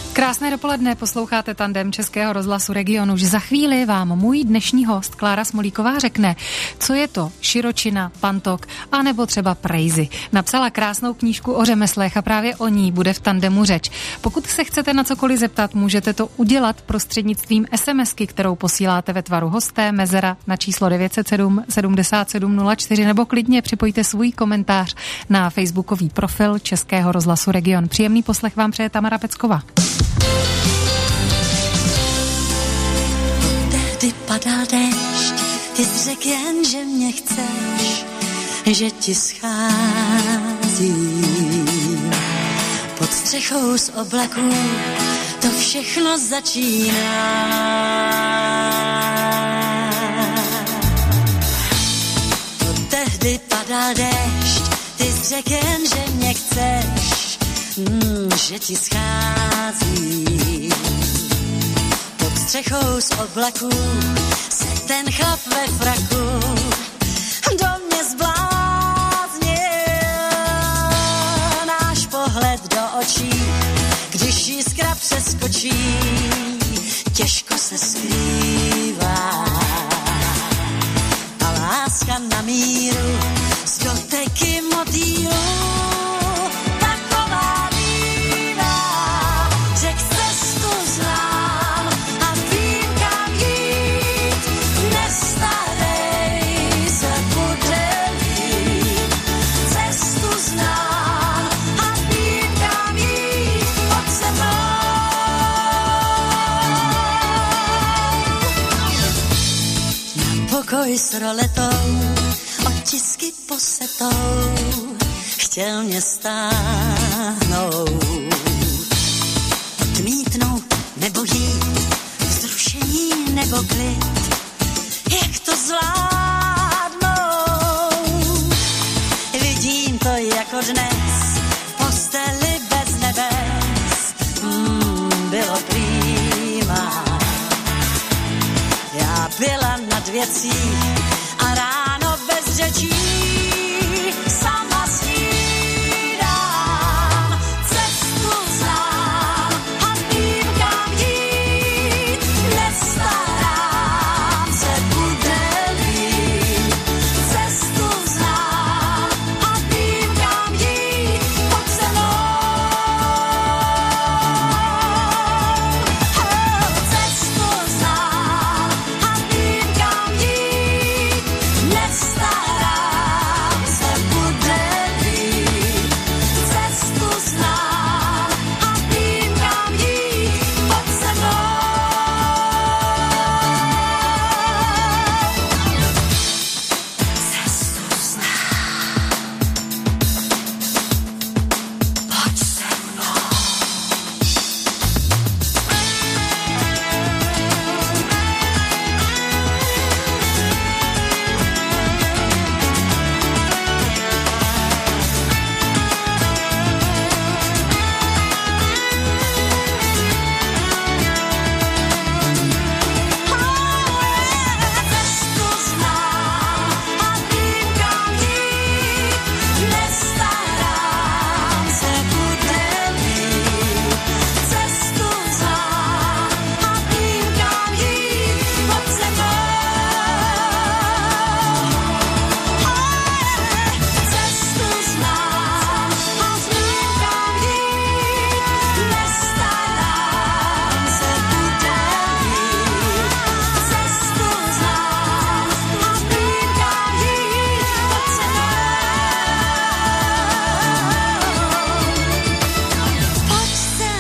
Krásné dopoledne, posloucháte Tandem Českého rozhlasu Region. Už za chvíli vám můj dnešní host Klára Smolíková řekne, co je to širočina, pantok a nebo třeba prejzy. Napsala krásnou knížku o řemeslech a právě o ní bude v Tandemu řeč. Pokud se chcete na cokoliv zeptat, můžete to udělat prostřednictvím SMSky, kterou posíláte ve tvaru hosté Mezera na číslo 907 77 04 nebo klidně připojte svůj komentář na facebookový profil Českého rozhlasu Region. Příjemný poslech vám přeje Tamara Pecková. Tehdy padal déšť, ty jsi řekl jen, že mě chceš, že ti scházím. Pod střechou z oblaků to všechno začíná. To tehdy padal déšť, ty jsi řekl jen, že mě chceš, že ti scházím. Pod střechou z oblaků se ten chlap ve fraku do mě zbláznil. Náš pohled do očí, když jiskra přeskočí, těžko se skrývá. A láska na míru z doteky motýlů pokoj s roletou, otisky posetou, chtěl mě stáhnout. Odmítnout nebo jít, vzrušení nebo klid, jak to zvládnout. Vidím to jako dnes, v posteli bez nebes, bylo prýma. Já byla nad věcí a ráno bez řečí sama snídám. Cestu znám a vím, kam jít, nestarám se, bude líp. Cestu znám a vím, kam jít, pojď se mnou. Cestu znám a vím, kam jít, nestarám se, bude líp. Cestu znám a vím, kam jít, pojď se mnou. Cestu znám, pojď se mnou. Cestu znám a vím, kam jít, nestarám se, bude líp. Cestu znám a vím, kam jít, pojď se mnou. Cestu znám a vím, kam jít, nestarám se, bude líp. Cestu znám a vím, kam jít, pojď se mnou. Pojď se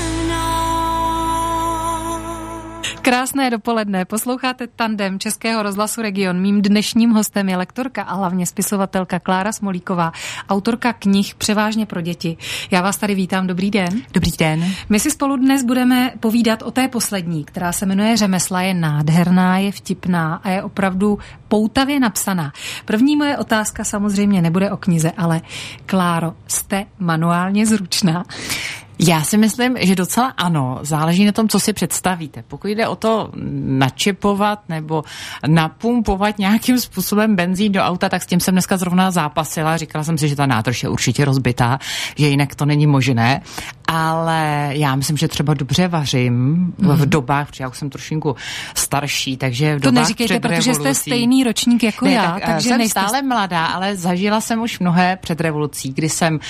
mnou. Krásné dopoledne, posloucháte Tandem Českého rozhlasu Region. Mým dnešním hostem je lektorka a hlavně spisovatelka Klára Smolíková, autorka knih převážně pro děti. Já vás tady vítám, dobrý den. Dobrý den. My si spolu dnes budeme povídat o té poslední, která se jmenuje Řemesla, je nádherná, je vtipná a je opravdu poutavě napsaná. První moje otázka samozřejmě nebude o knize, ale Kláro, jste manuálně zručná? Já si myslím, že docela ano. Záleží na tom, co si představíte. Pokud jde o to načepovat nebo napumpovat nějakým způsobem benzín do auta, tak s tím jsem dneska zrovna zápasila. Říkala jsem si, že ta nádrž je určitě rozbitá, že jinak to není možné. ale já myslím, že třeba dobře vařím v dobách, protože já už jsem trošinku starší, takže v to dobách neříkejte, před protože jste revolucí. stejný ročník jako Ne, já, tak, takže jsem nejste... stále mladá, ale zažila jsem už mnohé před revolucí, kdy jsem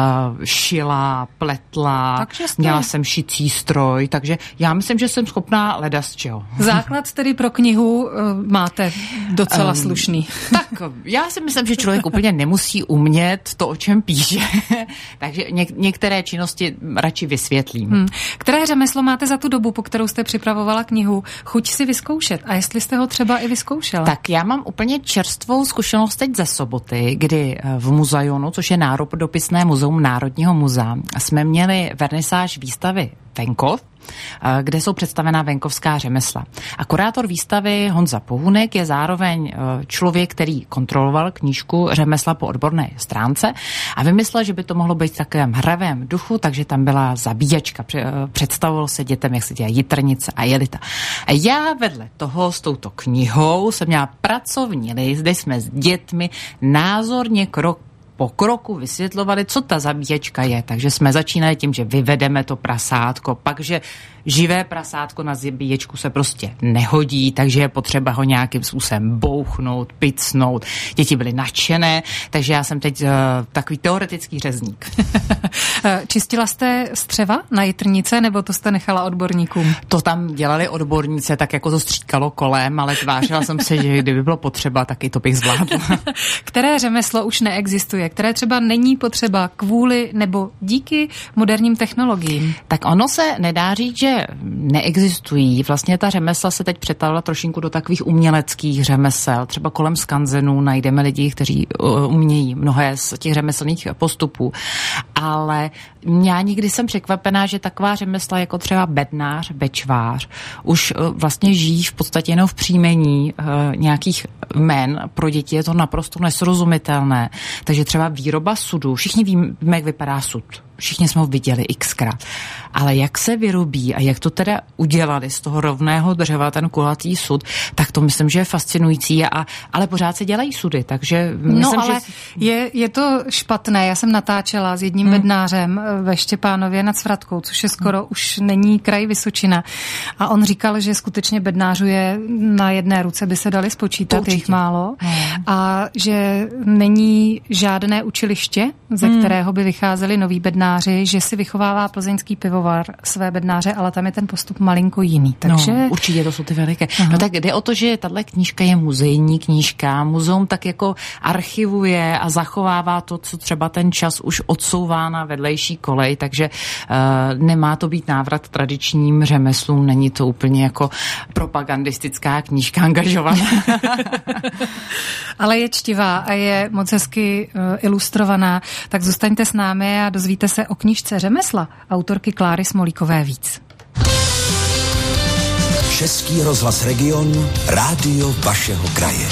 šila, pletla, Takže jste- měla jsem šicí stroj, takže já myslím, že jsem schopná ledas čeho. Základ tedy pro knihu máte docela slušný. Tak já si myslím, že člověk úplně nemusí umět to, o čem píše, takže některé činnosti radši vysvětlím. Které řemeslo máte za tu dobu, po kterou jste připravovala knihu, chuť si vyzkoušet? A jestli jste ho třeba i vyzkoušela? Tak já mám úplně čerstvou zkušenost teď ze soboty, kdy v Muzajonu, což je národopisné muzeum Národního muzea, jsme měli vernisáž výstavy Venkov, kde jsou představená venkovská řemesla. A kurátor výstavy Honza Pohunek je zároveň člověk, který kontroloval knížku Řemesla po odborné stránce a vymyslel, že by to mohlo být v takovém hravém duchu, takže tam byla zabíjačka. Představovalo se dětem, jak se dělá jitrnice a jelita. A já vedle toho s touto knihou jsem měla pracovní list, kde jsme s dětmi názorně krok po kroku vysvětlovali, co ta zabíječka je. Takže jsme začínali tím, že vyvedeme to prasátko, pak, že živé prasátko na zabíječku se prostě nehodí, takže je potřeba ho nějakým způsobem bouchnout, picnout. Děti byly nadšené, takže já jsem teď takový teoretický řezník. Čistila jste střeva na jitrnice, nebo to jste nechala odborníkům? To tam dělali odborníci, tak jako to stříkalo kolem, ale tvářila jsem se, že kdyby bylo potřeba, tak i to bych zvládla. Které řemeslo už neexistuje, které třeba není potřeba kvůli nebo díky moderním technologiím? Tak ono se nedá říct, že neexistují. Vlastně ta řemesla se teď přetavila trošinku do takových uměleckých řemesel. Třeba kolem skanzenů najdeme lidi, kteří umějí mnohé z těch řemeslných postupů. Ale já nikdy jsem překvapená, že taková řemesla jako třeba bednář, bečvář už vlastně žijí v podstatě jenom v příjmení nějakých jmen. Pro děti je to naprosto nesrozumitelné. Takže třeba výroba sudu. Všichni víme, jak vypadá sud. Všichni jsme ho viděli xkrát. Ale jak se vyrobí a jak to teda udělali z toho rovného dřeva, ten kulatý sud, tak to myslím, že je fascinující. Ale pořád se dělají sudy, takže myslím, ale že... je to špatné. Já jsem natáčela s jedním bednářem ve Štěpánově nad Svratkou, což je skoro už není kraj Vysočina. A on říkal, že skutečně bednářů je na jedné ruce, by se dali spočítat, jich málo. A že není žádné učiliště, ze kterého by vycházeli noví bednáři, že si vychovává plzeňský pivovar své bednáře, ale tam je ten postup malinko jiný. Takže... No, určitě to jsou ty veliké. No tak jde o to, že tahle knížka je muzejní knížka. Muzeum tak jako archivuje a zachovává to, co třeba ten čas už odsouvá na vedlejší kolej, takže nemá to být návrat tradičním řemeslům, není to úplně jako propagandistická knížka angažovaná. Ale je čtivá a je moc hezky ilustrovaná, tak zůstaňte s námi a dozvíte se o knížce Řemesla autorky Kláry Smolíkové víc. Český rozhlas Region, rádio vašeho kraje.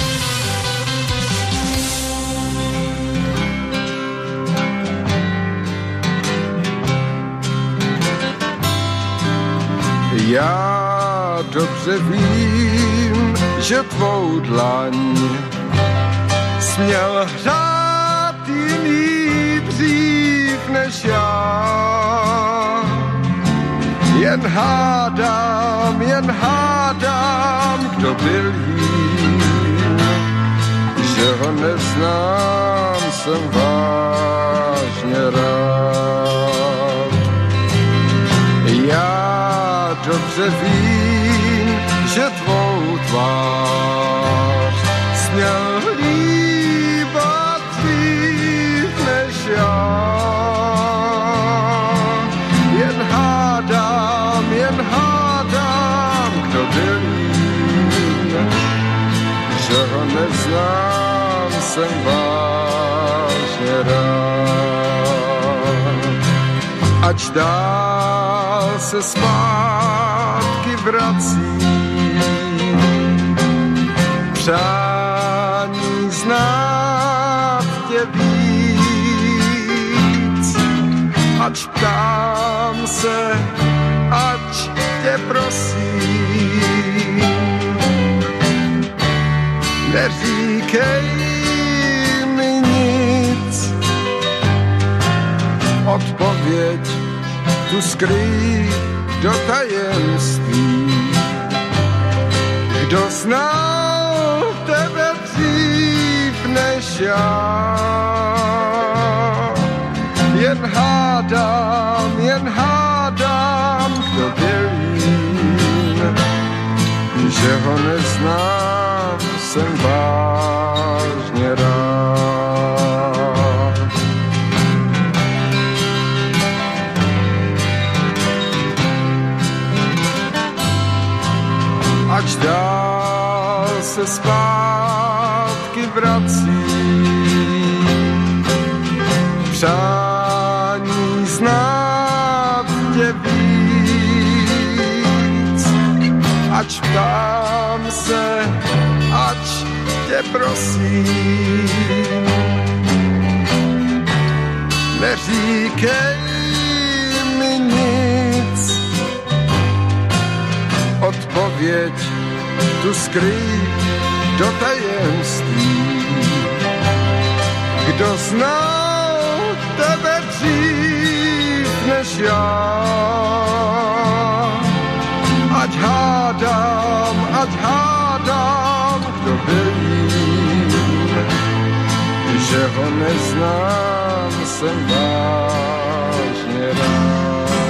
Já dobře vím, že tvou dlaň směl hřát jiný dřív než já. Jen hádám, kdo byl jím, že ho neznám, jsem vážně rád. Já dobře vím, že tvou tvář směl líbat dřív než já. Jen hádám, kdo byl jím, že ho neznám, jsem vážně rád. Ač dál se zpátky vrací, přání znát tě víc. Ač ptám se, ať tě prosím, neříkej mi nic. Odpověď tu skrýt do tajemství. Kdo znal tebe dřív než já? Jen hádám, kdo vělím, že ho neznám, jsem vážně rád. Ač dál se zpátky vrací, přání znát tě víc. Ač ptám se, ač tě prosím, neříkej mi nic. Odpověď tu skrýt do tajemství. Kdo znal tebe dřív než já? Ať hádám, kdo vím, že ho neznám, jsem vážně rád.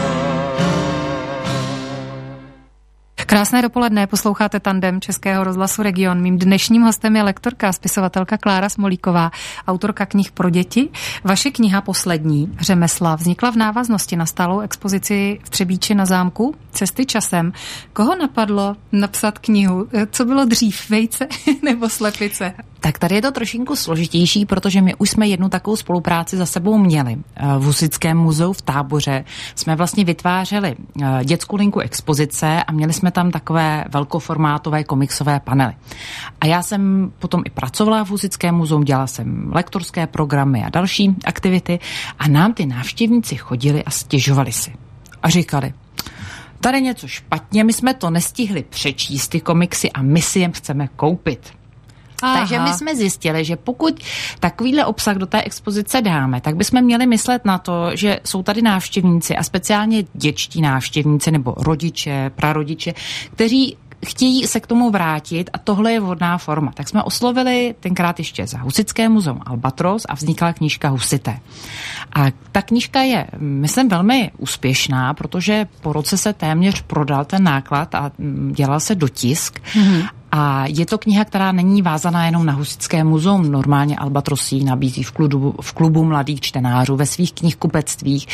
Krásné dopoledne, posloucháte Tandem Českého rozhlasu Region. Mým dnešním hostem je lektorka a spisovatelka Klára Smolíková, autorka knih pro děti. Vaše kniha poslední, Řemesla, vznikla v návaznosti na stálou expozici v Třebíči na zámku Cesty časem. Koho napadlo napsat knihu? Co bylo dřív, vejce nebo slepice? Tak tady je to trošinku složitější, protože my už jsme jednu takovou spolupráci za sebou měli. V Husitském muzeu v Táboře jsme vlastně vytvářeli dětskou linku expozice a měli jsme tam takové velkoformátové komiksové panely. A já jsem potom i pracovala v Husitském muzeu, dělala jsem lektorské programy a další aktivity a nám ty návštěvníci chodili a stěžovali si. A říkali, tady něco špatně, my jsme to nestihli přečíst ty komiksy a my si je chceme koupit. Aha. Takže my jsme zjistili, že pokud takovýhle obsah do té expozice dáme, tak bychom měli myslet na to, že jsou tady návštěvníci a speciálně dětští návštěvníci nebo rodiče, prarodiče, kteří chtějí se k tomu vrátit a tohle je vhodná forma. Tak jsme oslovili tenkrát ještě za Husitské muzeum Albatros a vznikla knížka Husité. A ta knížka je, myslím, velmi úspěšná, protože po roce se téměř prodal ten náklad a dělal se dotisk. Mm-hmm. A je to kniha, která není vázaná jenom na Husitské muzeum. Normálně Albatros ji nabízí v klubu mladých čtenářů, ve svých knihkupectvích.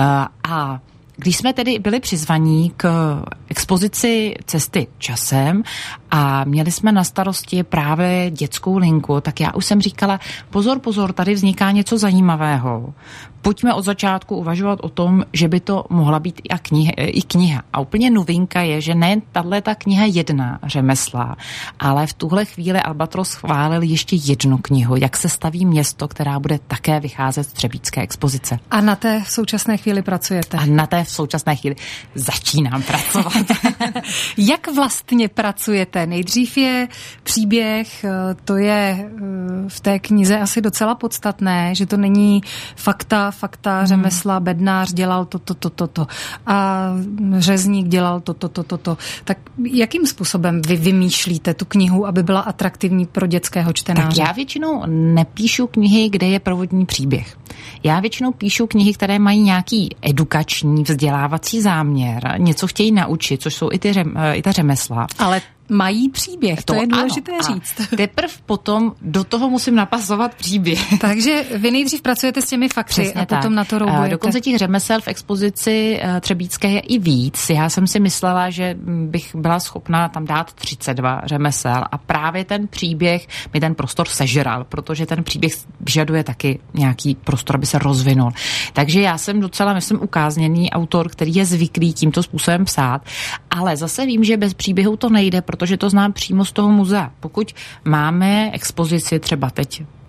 A když jsme tedy byli přizvaní k expozici Cesty časem a měli jsme na starosti právě dětskou linku, tak já už jsem říkala, pozor, tady vzniká něco zajímavého. Pojďme od začátku uvažovat o tom, že by to mohla být i kniha. A úplně novinka je, že ne tato kniha jedna Řemesla, ale v tuhle chvíli Albatros schválil ještě jednu knihu, jak se staví město, která bude také vycházet z třebíčské expozice. A na té v současné chvíli pracujete? A na té v současné chvíli začínám pracovat. Jak vlastně pracujete? Nejdřív je příběh, to je v té knize asi docela podstatné, že to není fakta, řemesla, bednář dělal to. A řezník dělal to. Tak jakým způsobem vy vymýšlíte tu knihu, aby byla atraktivní pro dětského čtenáře? Tak já většinou nepíšu knihy, kde je provodní příběh. Já většinou píšu knihy, které mají nějaký edukační, vzdělávací záměr, něco chtějí naučit, což jsou i ta řemesla. Ale mají příběh, to je důležité říct. Teprv potom do toho musím napasovat příběh. Takže vy nejdřív pracujete s těmi fakty. Přesně a potom tak. Na to roubujete. Dokonce těch řemesel v expozici třebíčské je i víc. Já jsem si myslela, že bych byla schopná tam dát 32 řemesel a právě ten příběh mi ten prostor sežral, protože ten příběh vyžaduje taky nějaký prostor, aby se rozvinul. Takže já jsem docela, myslím, ukázněný autor, který je zvyklý tímto způsobem psát, ale zase vím, že bez příběhu to nejde, protože to znám přímo z toho muzea. Pokud máme expozici třeba teď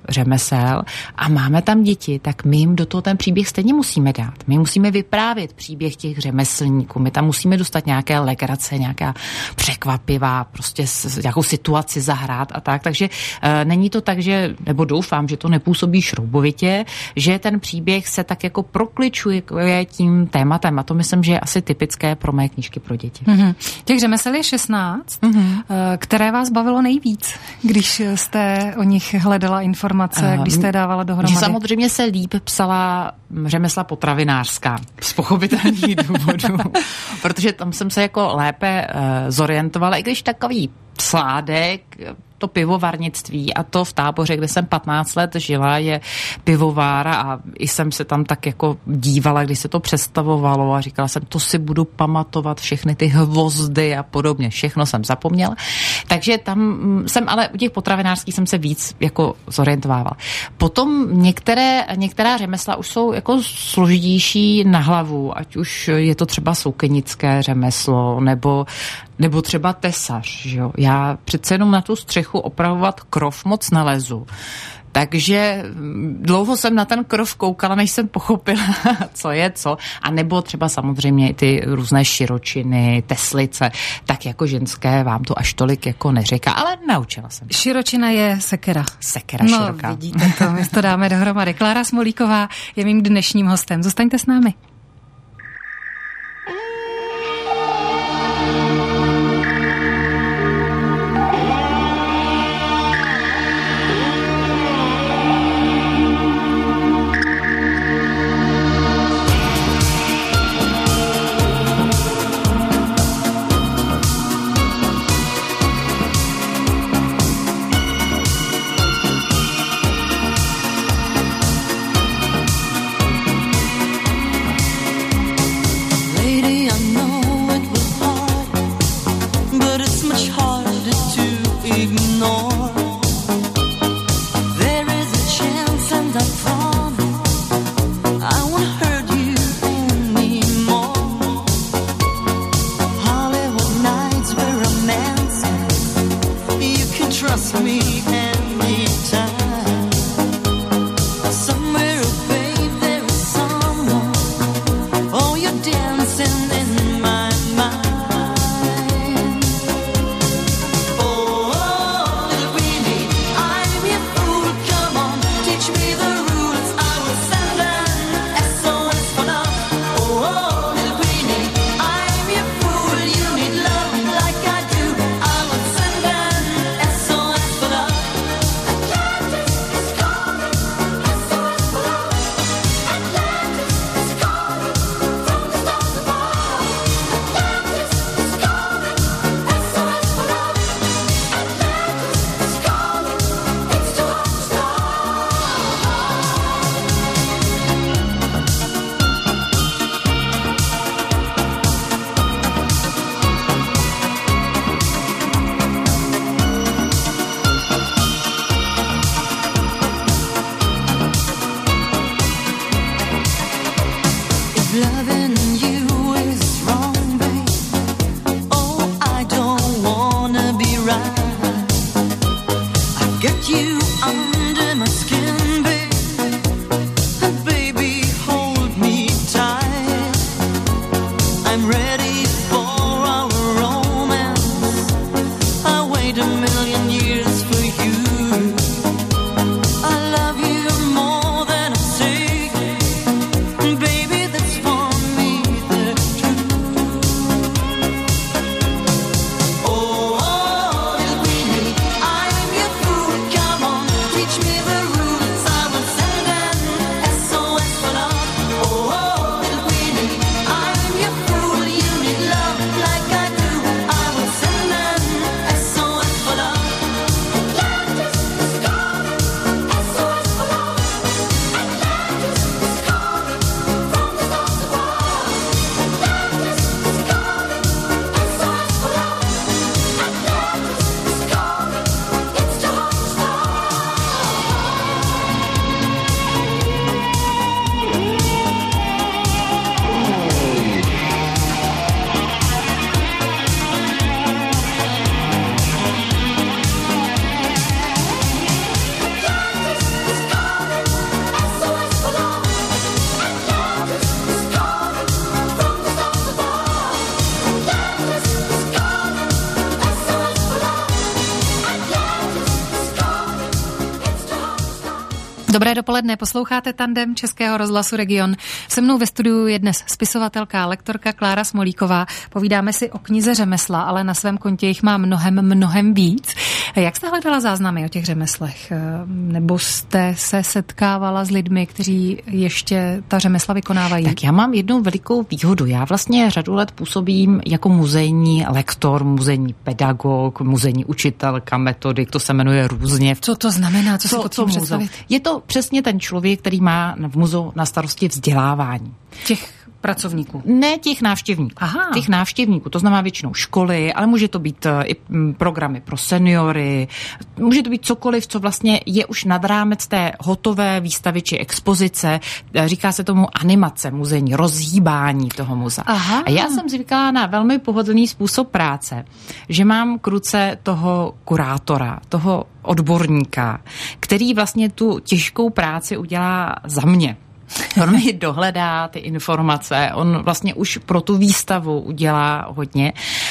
řemesel a máme tam děti, tak my jim do toho ten příběh stejně musíme dát. My musíme vyprávět příběh těch řemeslníků, my tam musíme dostat nějaké legrace, nějaká překvapivá, prostě nějakou situaci zahrát a tak. Takže není to tak, že, nebo doufám, že to nepůsobí šroubovitě, že ten příběh se tak jako prokličuje tím tématem a to myslím, že je asi typické pro mé knížky pro děti. Mm-hmm. Těch řemesel je 16, které vás bavilo nejvíc, když jste o nich hledala informace, když jste je dávala dohromady? Samozřejmě se líp psala řemesla potravinářská z pochopitelných důvodů, protože tam jsem se jako lépe zorientovala, i když takový sládek, to pivovarnictví a to v Táboře, kde jsem 15 let žila, je pivovára a i jsem se tam tak jako dívala, když se to představovalo a říkala jsem, to si budu pamatovat, všechny ty hvozdy a podobně, všechno jsem zapomněla. Takže tam jsem, ale u těch potravinářských jsem se víc jako zorientovávala. Potom některá řemesla už jsou jako složitější na hlavu, ať už je to třeba soukenické řemeslo, nebo třeba tesař, že jo. Já přece jenom na tu střechu opravovat krov moc nelezu. Takže dlouho jsem na ten krov koukala, než jsem pochopila, co je co. A nebo třeba samozřejmě ty různé širočiny, teslice, tak jako ženské vám to až tolik jako neříká, ale naučila jsem. Širočina je sekera. Sekera široká. No, vidíte to, my to dáme dohromady. Klára Smolíková je mým dnešním hostem. Zůstaňte s námi. Dobré dopoledne, posloucháte Tandem Českého rozhlasu Region. Se mnou ve studiu je dnes spisovatelka a lektorka Klára Smolíková. Povídáme si o knize Řemesla, ale na svém kontě jich má mnohem víc. Jak jste hledala záznamy o těch řemeslech? Nebo jste se setkávala s lidmi, kteří ještě ta řemesla vykonávají? Tak já mám jednu velikou výhodu. Já vlastně řadu let působím jako muzejní lektor, muzejní pedagog, muzejní učitelka, metodik, to se jmenuje různě. Co to znamená? Co si pod tím představit? Je to přesně ten člověk, který má v muzeu na starosti vzdělávání. Těch pracovníků? Ne těch návštěvníků. Aha. Těch návštěvníků, to znamená většinou školy, ale může to být i programy pro seniory, může to být cokoliv, co vlastně je už nad rámec té hotové výstavy či expozice. Říká se tomu animace muzejní, rozhýbání toho muzea. Aha. A já jsem zvykla na velmi pohodlný způsob práce, že mám k ruce toho kurátora, toho odborníka, který vlastně tu těžkou práci udělá za mě. On mi dohledá ty informace, on vlastně už pro tu výstavu udělá hodně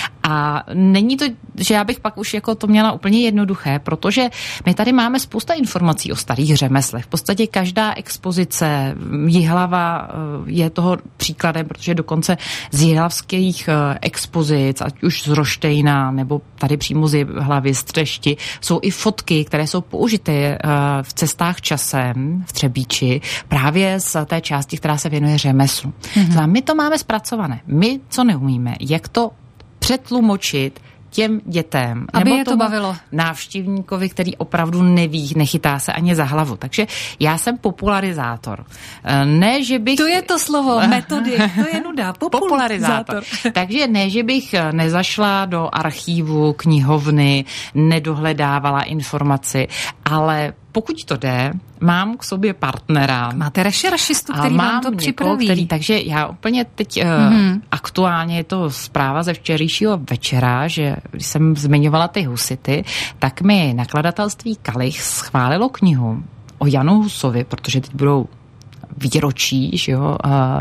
a není to, že já bych pak už jako to měla úplně jednoduché, protože my tady máme spousta informací o starých řemeslech. V podstatě každá expozice, Jihlava je toho příkladem, protože dokonce z jihlavských expozic, ať už z Roštejna nebo tady přímo z Jihlavy, z Třešti, jsou i fotky, které jsou použity v cestách časem v Třebíči právě z té části, která se věnuje řemeslu. A my to máme zpracované. My, co neumíme, jak to přetlumočit těm dětem, aby nebo je to bavilo, návštěvníkovi, který opravdu neví, nechytá se ani za hlavu. Takže já jsem popularizátor. Ne, že bych... To je to slovo, metodik, to je nuda. Popularizátor. Takže ne, že bych nezašla do archívu, knihovny, nedohledávala informaci, ale pokud to jde, mám k sobě partnera. Máte rešeršistu, který vám to připraví. Takže já úplně teď aktuálně je to zpráva ze včerejšího večera, že když jsem zmiňovala ty husity, tak mi nakladatelství Kalich schválilo knihu o Janu Husovi, protože teď budou výročí, že jo,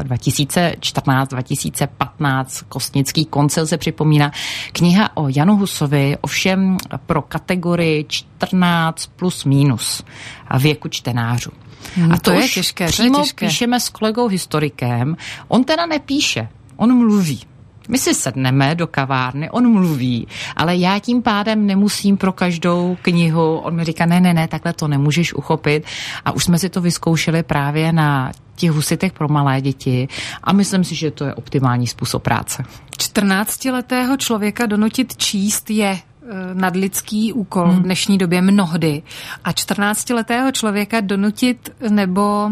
2014-2015, Kostnický koncil se připomíná. Kniha o Janu Husovi, ovšem pro kategorii 14 plus minus věku čtenářů. A to je těžké. Přímo píšeme s kolegou historikem. On teda nepíše, on mluví. My si sedneme do kavárny, on mluví, ale já tím pádem nemusím pro každou knihu, on mi říká, ne, takhle to nemůžeš uchopit a už jsme si to vyzkoušeli právě na těch husitech pro malé děti a myslím si, že to je optimální způsob práce. 14letého člověka donutit číst je nadlidský úkol v dnešní době mnohdy a 14letého člověka donutit nebo...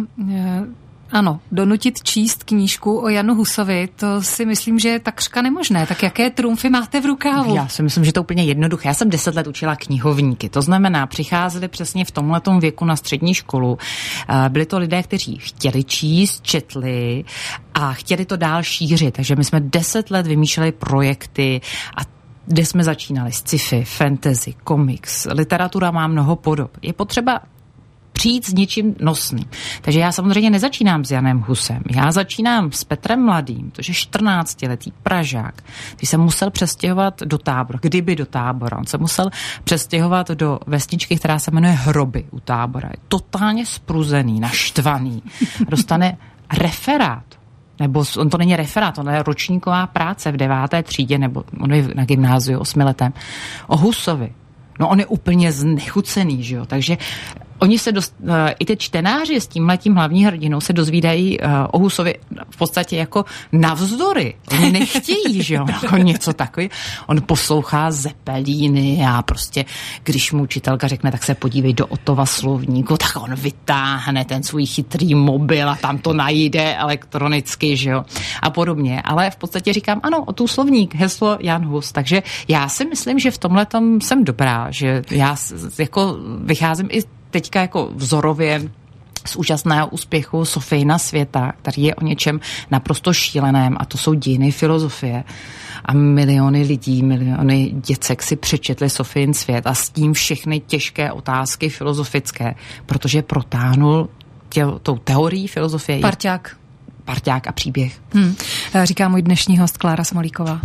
donutit číst knížku o Janu Husovi, to si myslím, že je takřka nemožné. Tak jaké trumfy máte v rukávu? Já si myslím, že to je úplně jednoduché. Já jsem 10 let učila knihovníky. To znamená, přicházeli přesně v tomhletom věku na střední školu. Byli to lidé, kteří chtěli číst, četli a chtěli to dál šířit. Takže my jsme 10 let vymýšleli projekty a kde jsme začínali s sci-fi, fantasy, komiks, literatura má mnoho podob. Je potřeba přijít s něčím nosným. Takže já samozřejmě nezačínám s Janem Husem. Já začínám s Petrem Mladým, to je 14letý Pražák, který se musel přestěhovat do Tábora. Kdyby do Tábora. On se musel přestěhovat do vesničky, která se jmenuje Hroby u Tábora. Je totálně spruzený, naštvaný. Dostane referát. Nebo on to není referát, on je ročníková práce v 9. třídě, nebo on je na gymnáziu 8letém, o Husovi. No on je úplně znechucený, že jo, takže oni se i ty čtenáři s tímhletím hlavní hrdinou se dozvídají o Husovi v podstatě jako navzdory. Oni nechtějí, že jo, jako něco takový. On poslouchá Zeppelíny a prostě, když mu učitelka řekne, tak se podívej do Ottova slovníku, tak on vytáhne ten svůj chytrý mobil a tam to najde elektronicky, že jo, a podobně. Ale v podstatě říkám, ano, o tu slovník, heslo Jan Hus. Takže já si myslím, že v tomhletom jsem dobrá, že já jako vycházím i teďka jako vzorově z úžasného úspěchu Sofijina světa, který je o něčem naprosto šíleném a to jsou dějiny filozofie. A miliony lidí, miliony děcek si přečetli Sofijin svět a s tím všechny těžké otázky filozofické, protože protáhnul tou teorií filozofie. Parťák a příběh. Říká můj dnešní host Klára Smolíková.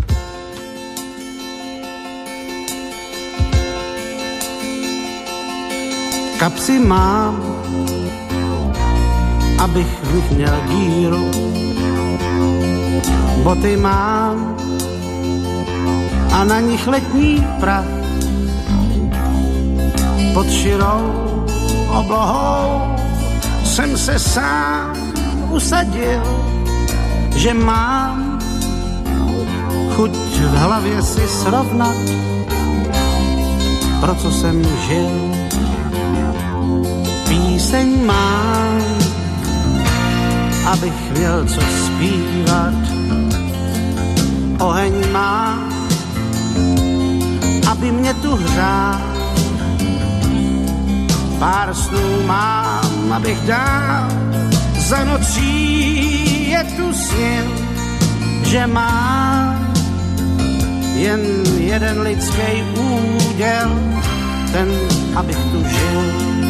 Kapsy mám abych v nich měl díru. Boty mám a na nich letní prach. Pod širou oblohou jsem se sám usadil, že mám chuť v hlavě si srovnat, pro co jsem žil. Píseň mám, abych měl co zpívat. Oheň mám, aby mě tu hřál. Pár snů mám, abych dál za nocí je tu snil, že mám jen jeden lidský úděl, ten, abych tu žil.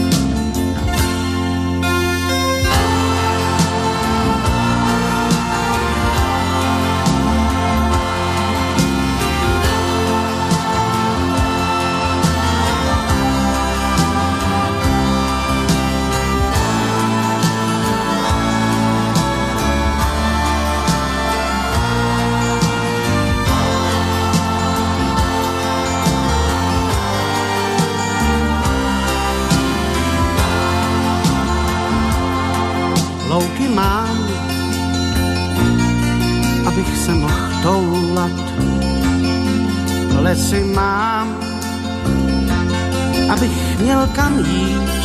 Louky mám, abych se mohl toulat. Lesy mám, abych měl kam jít.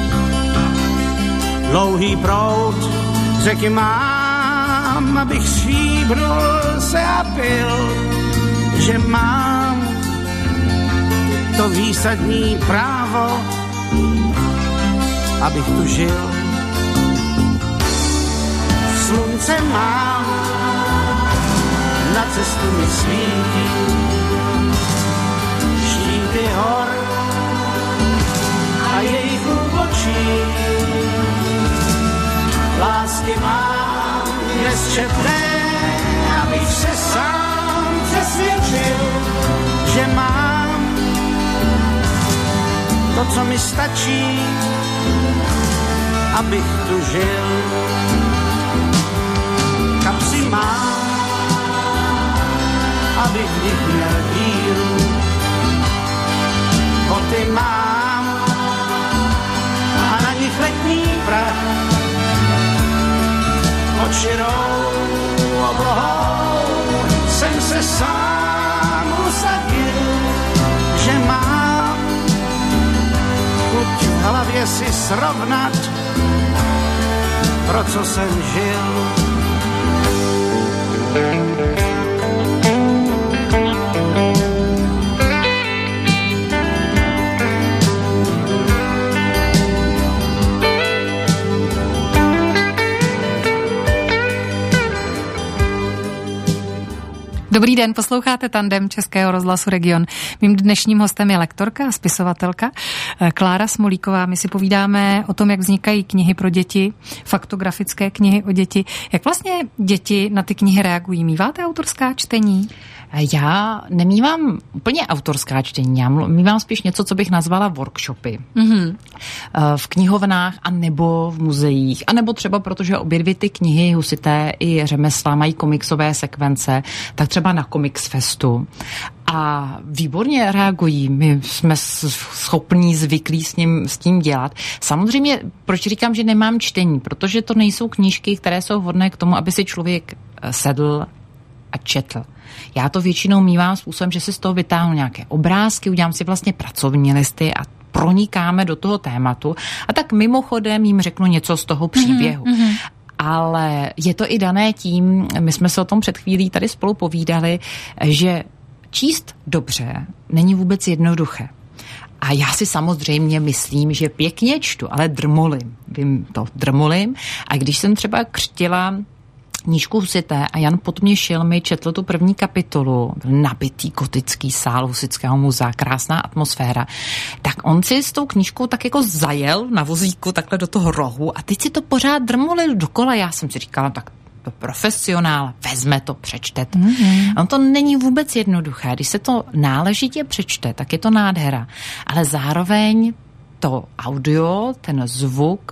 Dlouhý proud řeky mám, abych stříbrnul se a pil. Že mám to výsadní právo, abych tu žil. Slunce mám, na cestu mi svítí, štíty hor a jejich úbočí. Lásky mám nesčetné, abych se sám přesvědčil, že mám to, co mi stačí, abych tu žil. Kapsy mám, abych v nich měl díru. Boty mám a na nich letní prach. Pod širou oblohou jsem se sám usadil, že mám chuť v hlavě si srovnat, pro co jsem žil. Dobrý den, posloucháte Tandem Českého rozhlasu Region. Mým dnešním hostem je lektorka a spisovatelka Klára Smolíková. My si povídáme o tom, jak vznikají knihy pro děti, faktografické knihy o děti. Jak vlastně děti na ty knihy reagují? Míváte autorská čtení? Já nemývám úplně autorská čtení, já mývám spíš něco, co bych nazvala workshopy. V knihovnách a nebo v muzeích, a nebo třeba protože obě dvě ty knihy husité i řemesla mají komiksové sekvence, tak třeba na Comics Festu. A výborně reagují, my jsme schopní, zvyklí s tím dělat. Samozřejmě, proč říkám, že nemám čtení? Protože to nejsou knížky, které jsou vhodné k tomu, aby si člověk sedl a četl. Já to většinou mívám způsobem, že si z toho vytáhnu nějaké obrázky, udělám si vlastně pracovní listy a pronikáme do toho tématu a tak mimochodem jim řeknu něco z toho příběhu. Ale je to i dané tím, my jsme se o tom před chvílí tady spolu povídali, že číst dobře není vůbec jednoduché. A já si samozřejmě myslím, že pěkně čtu, ale drmolím. Vím to, drmolím. A když jsem třeba křtila knížku husité a Jan Podměšil mi četl tu první kapitolu, byl nabitý gotický sál Husitského muzea, krásná atmosféra, tak on si s tou knížkou tak jako zajel na vozíku takhle do toho rohu a teď si to pořád drmolil dokola. Já jsem si říkala, tak to profesionál, vezme to, přečte to. On to není vůbec jednoduché. Když se to náležitě přečte, tak je to nádhera. Ale zároveň to audio, ten zvuk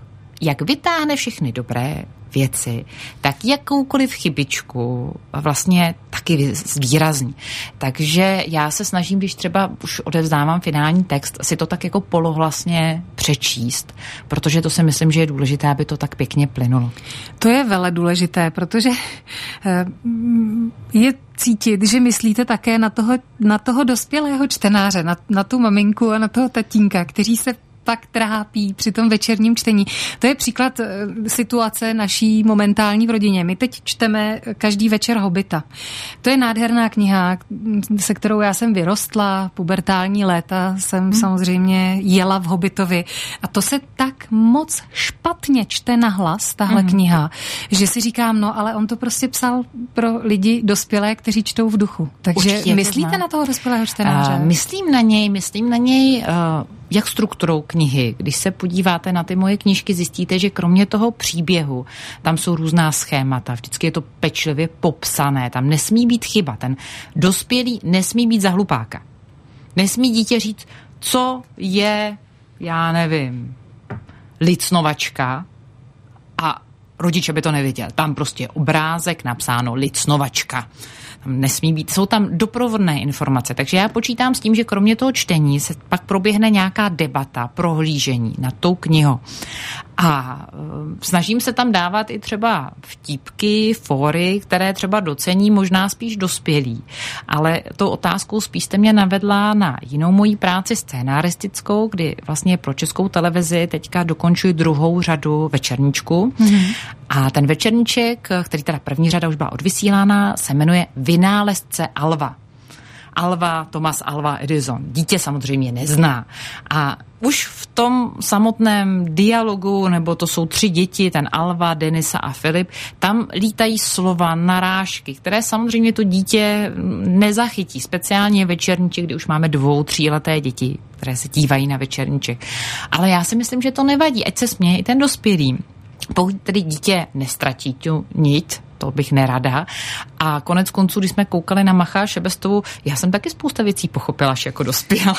jak vytáhne všechny dobré věci, tak jakoukoliv chybičku vlastně taky zvýrazní. Takže já se snažím, když třeba už odevzdávám finální text, si to tak jako polohlasně přečíst, protože to si myslím, že je důležité, aby to tak pěkně plynulo. To je vele důležité, protože je cítit, že myslíte také na toho dospělého čtenáře, na tu maminku a na toho tatínka, kteří se pak trápí při tom večerním čtení. To je příklad situace naší momentální v rodině. My teď čteme každý večer Hobita. To je nádherná kniha, se kterou já jsem vyrostla, pubertální léta jsem samozřejmě jela v Hobitovi. A to se tak moc špatně čte na hlas, tahle kniha, že si říkám, no ale on to prostě psal pro lidi dospělé, kteří čtou v duchu. Takže určitě myslíte na toho dospělého čtenáře? Myslím na něj jak strukturou knihy. Když se podíváte na ty moje knížky, zjistíte, že kromě toho příběhu, tam jsou různá schémata, vždycky je to pečlivě popsané, tam nesmí být chyba, ten dospělý nesmí být za hlupáka. Nesmí dítě říct, co je, já nevím, licnovačka a rodič by to nevěděl. Tam prostě obrázek napsáno licnovačka. Tam nesmí být, jsou tam doprovodné informace, takže já počítám s tím, že kromě toho čtení se pak proběhne nějaká debata, prohlížení nad tou knihou. A snažím se tam dávat i třeba vtípky, fóry, které třeba docení možná spíš dospělí. Ale tou otázkou spíš jste mě navedla na jinou moji práci scénaristickou, kdy vlastně pro Českou televizi teďka dokončuji 2. řadu večerníčku. A ten večerníček, který teda první řada už byla odvysílána, se jmenuje Vynálezce Alva. Thomas Alva Edison. Dítě samozřejmě nezná. A už v tom samotném dialogu, nebo to jsou 3 děti, ten Alva, Denisa a Filip, tam lítají slova, narážky, které samozřejmě to dítě nezachytí. Speciálně večerníček, kdy už máme 2, 3leté děti, které se dívají na večerníček. Ale já si myslím, že to nevadí, ať se směje i ten dospělý. Pokud tedy dítě nestratí tu nit, to bych nerada. A konec konců, když jsme koukali na Macha a Šebestovu, já jsem taky spousta věcí pochopila až jako dospělá.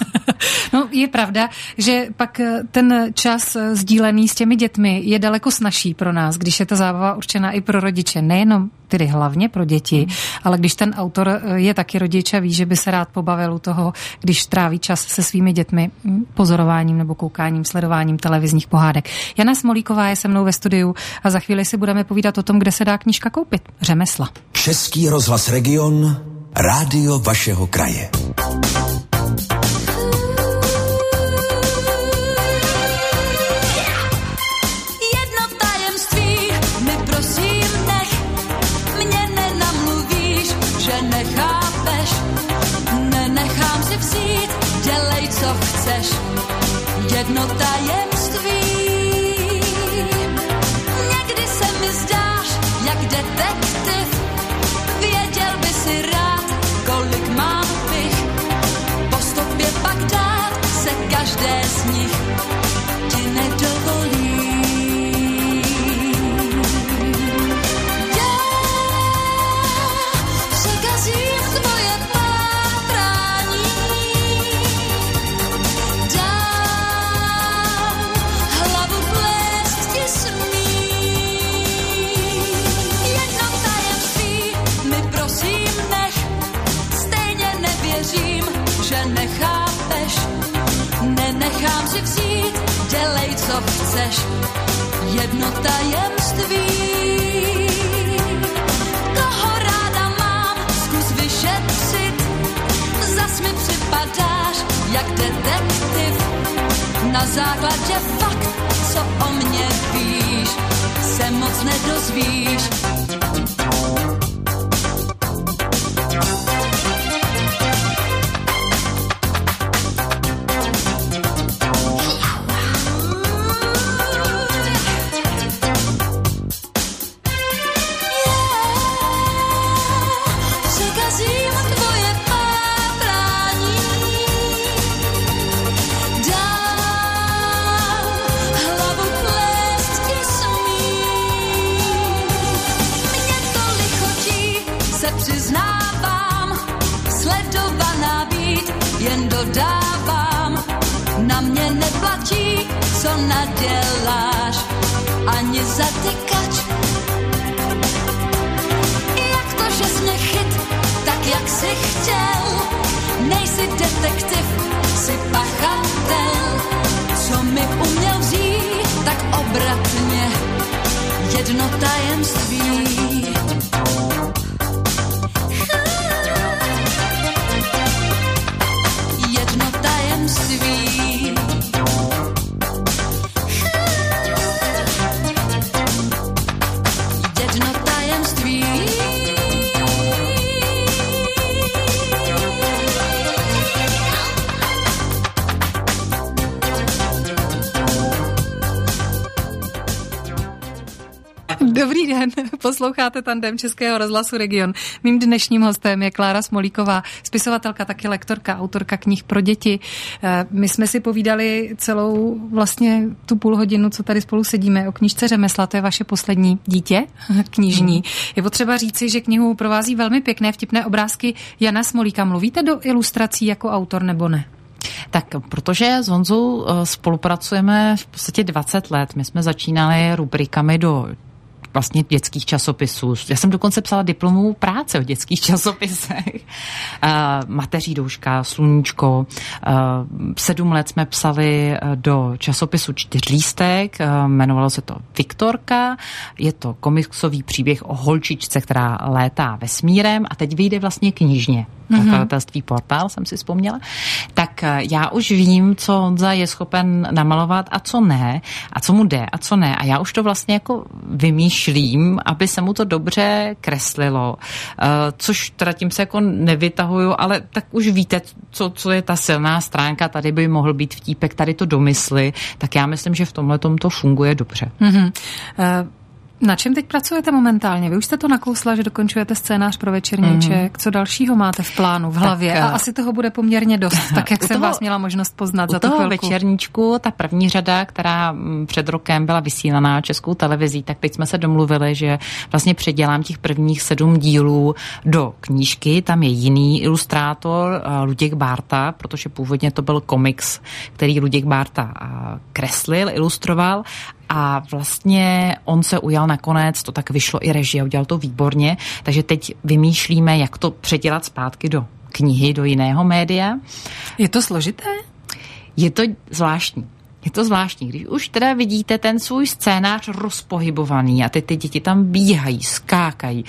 No, je pravda, že pak ten čas sdílený s těmi dětmi je daleko snazší pro nás, když je ta zábava určená i pro rodiče. Nejenom tedy hlavně pro děti, ale když ten autor je taky rodič a ví, že by se rád pobavil u toho, když tráví čas se svými dětmi pozorováním nebo koukáním, sledováním televizních pohádek. Jana Smolíková je se mnou ve studiu a za chvíli si budeme povídat o tom, kde se dá knížka koupit. Řemesla. Český rozhlas Region, rádio vašeho kraje. Jedno tajemství mi prosím nech, mě nenamluvíš, že nechápeš, nenechám si vzít, dělej co chceš, jedno tajemství. Někdy se mi zdáš, jak detektiv, věděl by si rád, kolik mám bych, po stopě pak dát se každé z nich ti nedovolí. Já překazím tvoje pátrání, dám hlavu plést ti smí. Jedno tajemství mi prosím nech, stejně nevěřím, že nechápeš, nenechám si vzít, dělej co chceš, jedno tajemství. Koho ráda mám, zkus vyšetřit, zas mi připadáš jak detektiv, na základě fakt, co o mě víš, se moc nedozvíš. Překazím tvoje pátrání, dám hlavu plést ti smí. Mě to lichotí, se přiznávám, sledovaná být, jen dodávám, na mě neplatí, co naděláš, ani zatykač. Jak to, že jsi mě chyt, tak jak jsi chtěl, nejsi detektiv, jsi pachatel. Co mi uměl vzít, tak obratně jedno tajemství. Jedno tajemství. Jedno tajemství. Dobrý den, posloucháte Tandem Českého rozhlasu Region. Mým dnešním hostem je Klára Smolíková, spisovatelka, taky lektorka, autorka knih pro děti. My jsme si povídali celou vlastně tu půl hodinu, co tady spolu sedíme, o knížce Řemesla, to je vaše poslední dítě knižní. Je potřeba říci, že knihu provází velmi pěkné vtipné obrázky Jana Smolíka. Mluvíte do ilustrací jako autor nebo ne? Tak protože s Honzou spolupracujeme v podstatě 20 let. My jsme začínali rubrikami do vlastně dětských časopisů. Já jsem dokonce psala diplomovou práci o dětských časopisech. Mateří douška, Sluníčko. 7 let jsme psali do časopisu Čtyřlístek, jmenovalo se to Viktorka. Je to komiksový příběh o holčičce, která létá vesmírem a teď vyjde vlastně knižně. Nakladatelství Portál, jsem si vzpomněla. Tak já už vím, co Honza je schopen namalovat a co ne, a co mu jde a co ne. A já už to vlastně jako vymýšlím, aby se mu to dobře kreslilo. Což teda tím se jako nevytahuju, ale tak už víte, co je ta silná stránka, tady by mohl být vtípek, tady to domysly, tak já myslím, že v tomhletom to funguje dobře. Na čem teď pracujete momentálně? Vy už jste to nakousla, že dokončujete scénář pro Večerníček. Co dalšího máte v plánu, v hlavě? Tak, a asi toho bude poměrně dost, tak jak jsem vás měla možnost poznat za tu chvilku. U toho Večerníčku, ta první řada, která před rokem byla vysílaná Českou televizí, tak teď jsme se domluvili, že vlastně předělám těch prvních 7 dílů do knížky. Tam je jiný ilustrátor, Luděk Bárta, protože původně to byl komiks, který Luděk Bárta kreslil, ilustroval. A vlastně on se ujal nakonec, to tak vyšlo i režie, udělal to výborně, takže teď vymýšlíme, jak to předělat zpátky do knihy, do jiného média. Je to složité? Je to zvláštní. Je to zvláštní, když už teda vidíte ten svůj scénář rozpohybovaný a ty děti tam bíhají, skákají,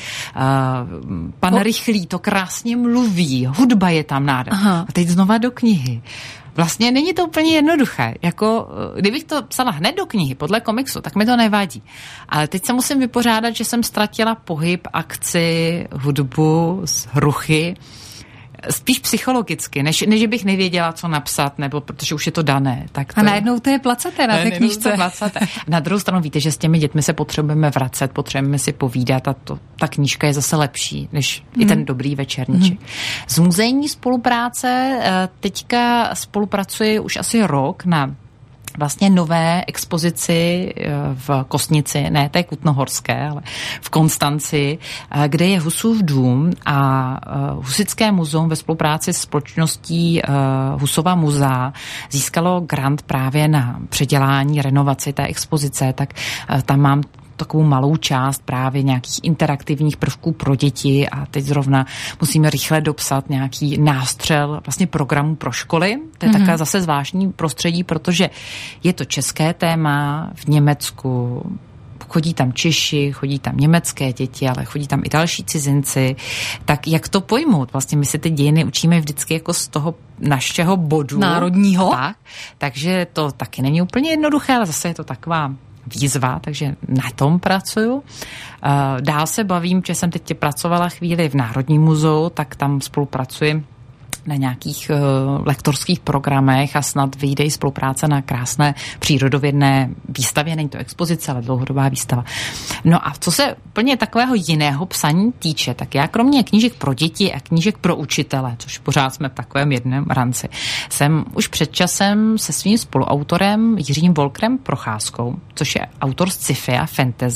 pan Rychlý to krásně mluví, hudba je tam nádherná. A teď znova do knihy. Vlastně není to úplně jednoduché. Jako, kdybych to psala hned do knihy, podle komiksu, tak mi to nevadí. Ale teď se musím vypořádat, že jsem ztratila pohyb, akci, hudbu, ruchy, spíš psychologicky, než že bych nevěděla, co napsat, nebo protože už je to dané. Tak to... A najednou to je placaté na té knížce. Na druhou stranu víte, že s těmi dětmi se potřebujeme vracet, potřebujeme si povídat a ta knížka je zase lepší, než i ten dobrý Večerníček. Z muzejní spolupráce teďka spolupracuji už asi rok na vlastně nové expozici v Kostnici, ne té Kutnohorské, ale v Konstanci, kde je Husův dům a Husické muzeum ve spolupráci s společností Husova muzea získalo grant právě na předělání, renovaci té expozice, tak tam mám takovou malou část právě nějakých interaktivních prvků pro děti a teď zrovna musíme rychle dopsat nějaký nástřel vlastně programu pro školy. To je také zase zvláštní prostředí, protože je to české téma v Německu, chodí tam Češi, chodí tam německé děti, ale chodí tam i další cizinci. Tak jak to pojmout? Vlastně my se ty dějiny učíme vždycky jako z toho našeho bodu. Národního. Tak, takže to taky není úplně jednoduché, ale zase je to taková výzva, takže na tom pracuju. Dál se bavím, že jsem teď pracovala chvíli v Národním muzeu, tak tam spolupracuji na nějakých lektorských programech a snad vyjde i spolupráce na krásné přírodovědné výstavě. Není to expozice, ale dlouhodobá výstava. No a co se úplně takového jiného psaní týče, tak já kromě knížek pro děti a knížek pro učitele, což pořád jsme v takovém jednom ranci, jsem už před časem se svým spoluautorem Jiřím Volkrem Procházkou, což je autor z sci-fi a fantasy,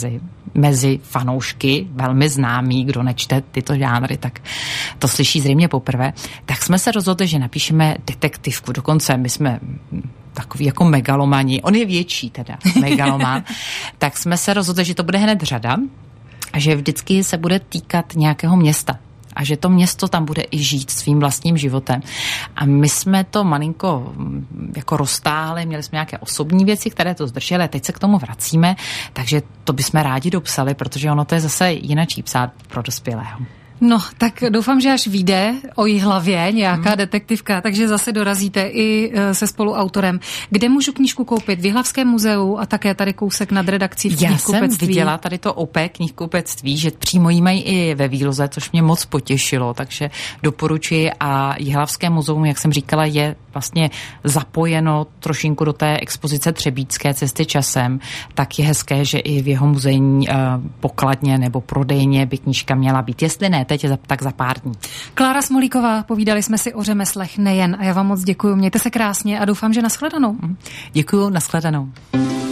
mezi fanoušky, velmi známý, kdo nečte tyto žánry, tak to slyší zřejmě poprvé, tak jsme se rozhodli, že napíšeme detektivku. Dokonce my jsme takový jako megalomani, on je větší teda, megalomán, tak jsme se rozhodli, že to bude hned řada a že vždycky se bude týkat nějakého města. A že to město tam bude i žít svým vlastním životem. A my jsme to malinko jako roztáhli, měli jsme nějaké osobní věci, které to zdržely, teď se k tomu vracíme, takže to bychom rádi dopsali, protože ono to je zase jinačí psát pro dospělého. No, tak doufám, že až vyjde o Jihlavě nějaká detektivka, takže zase dorazíte i se spoluautorem. Kde můžu knížku koupit? V Jihlavském muzeu a také tady kousek nad redakcí v knihkupectví. Já jsem viděla tady to OP knihkupectví, že přímo jí mají i ve Výloze, což mě moc potěšilo, takže doporučuji a Jihlavské muzeum, jak jsem říkala, je vlastně zapojeno trošinku do té expozice Třebíčské cesty časem, tak je hezké, že i v jeho muzejní pokladně nebo prodejně by knížka měla být. Jestli ne, teď tak za pár dní. Klára Smolíková, povídali jsme si o řemeslech nejen a já vám moc děkuju. Mějte se krásně a doufám, že nashledanou. Děkuju, nashledanou.